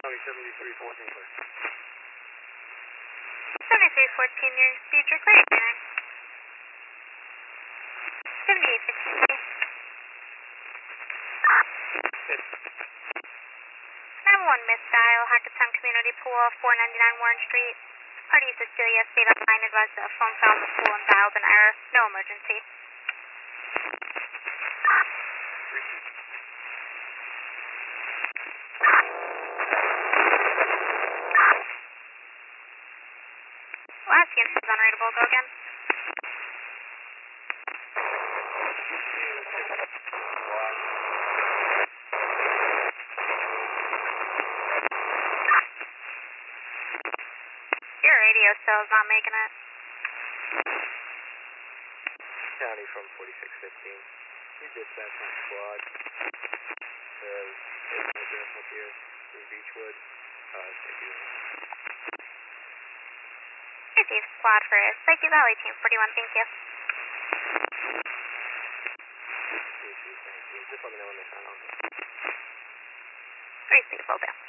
County 7314, clear. 7314, your Cedric, where are you going? 7815. 911 Miss Dial, Hackettstown Community Pool, 499 Warren Street. Party Cecilia stayed on line, advised that a phone fell in the pool and dialed an error. No emergency. Last unit is unreadable. Go again. Your radio still is not making it. County from 4615. We dispatch my squad. There's an address up here in Beechwood. Thank you. Receive squad for Psyche Valley Team 41, thank you. Thank you. Just let me know when they sign on. Receive, will do.